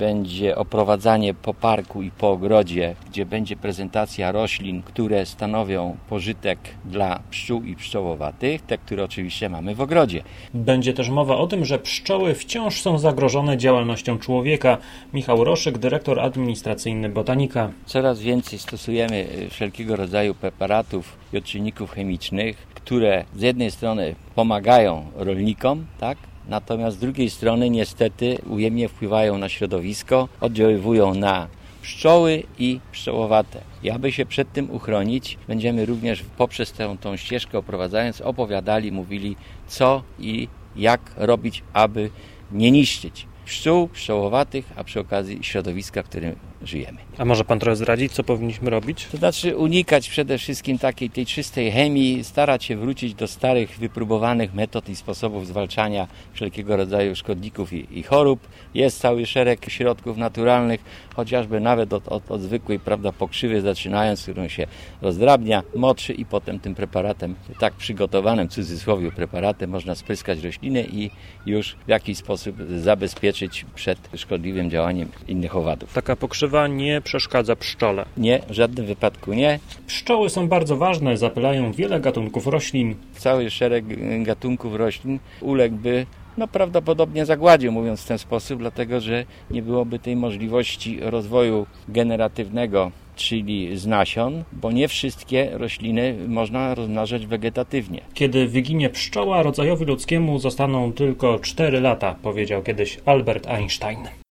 będzie oprowadzanie po parku i po ogrodzie, gdzie będzie prezentacja roślin, które stanowią pożytek dla pszczół i pszczołowatych, te, które oczywiście mamy w ogrodzie. Będzie też mowa o tym, że pszczoły wciąż są zagrożone działalnością człowieka. Michał Roszyk, dyrektor administracyjny Botanika. Coraz więcej stosujemy wszelkiego rodzaju preparatów i odczynników chemicznych, które z jednej strony pomagają rolnikom, tak? Natomiast z drugiej strony niestety ujemnie wpływają na środowisko, oddziaływują na pszczoły i pszczołowate. I aby się przed tym uchronić, będziemy również poprzez tą ścieżkę oprowadzając opowiadali, mówili co i jak robić, aby nie niszczyć pszczół, pszczołowatych, a przy okazji środowiska, w którym żyjemy. A może pan trochę zdradzić, co powinniśmy robić? To znaczy unikać przede wszystkim tej czystej chemii, starać się wrócić do starych, wypróbowanych metod i sposobów zwalczania wszelkiego rodzaju szkodników i chorób. Jest cały szereg środków naturalnych, chociażby nawet od zwykłej, pokrzywy zaczynając, którą się rozdrabnia, motrzy i potem tym preparatem, tak przygotowanym, w cudzysłowie preparatem, można spryskać rośliny i już w jakiś sposób zabezpieczyć przed szkodliwym działaniem innych owadów. Taka pokrzywa nie przeszkadza pszczole. Nie, w żadnym wypadku nie. Pszczoły są bardzo ważne, zapylają wiele gatunków roślin. Cały szereg gatunków roślin uległby prawdopodobnie zagładzie, mówiąc w ten sposób, dlatego że nie byłoby tej możliwości rozwoju generatywnego, czyli z nasion, bo nie wszystkie rośliny można rozmnażać wegetatywnie. Kiedy wyginie pszczoła, rodzajowi ludzkiemu zostaną tylko 4 lata, powiedział kiedyś Albert Einstein.